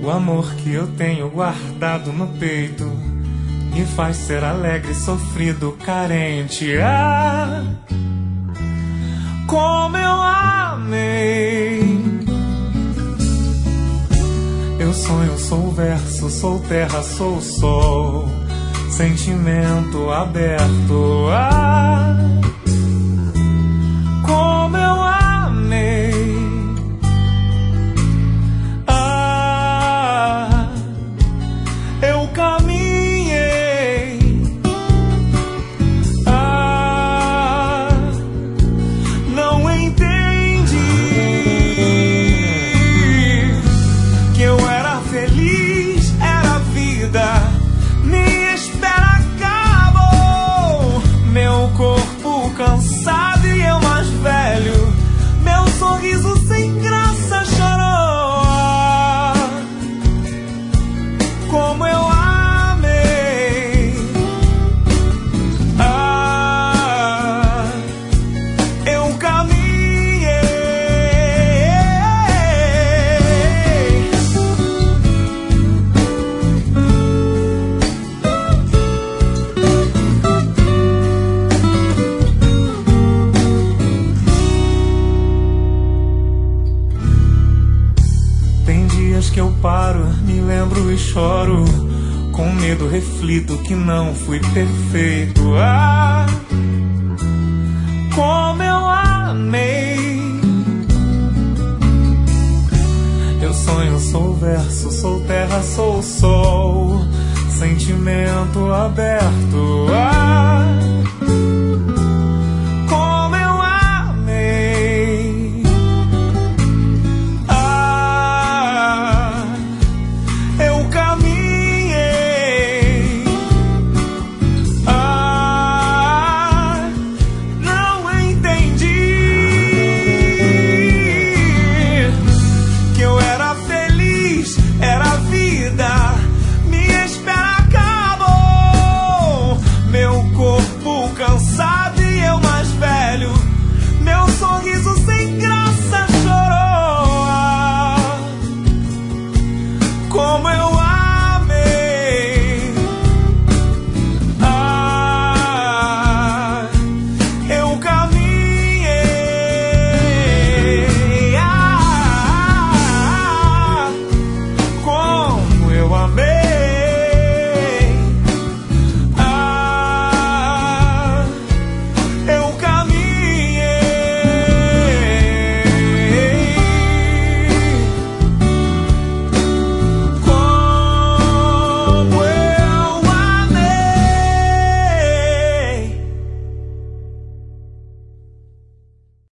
O amor que eu tenho guardado no peito me faz ser alegre, sofrido, carente. Ah, como eu amei. Eu sonho, sou verso, sou terra, sou sol, sentimento aberto. Ah, como eu amei. Ah, eu caminhei. Ah, não entendi que eu era feliz, era vida. Minha espera acabou. Meu corpo cansado e eu mais velho. Meu sorriso sem graça chorou. Como eu amei. Ah, eu caminhei. Tem dias que eu paro, me lembro e choro. Com medo reflito que não fui perfeito. Ah, como eu amei. Eu sonho, sou verso, sou terra, sou sol, sentimento aberto. Ah, como eu amei. Ah, eu caminhei. Ah, não entendi que eu era feliz, era vida. Minha espera acabou. Meu corpo cansado e eu mais velho. Meu sorriso sem graça chorou. Ah, como eu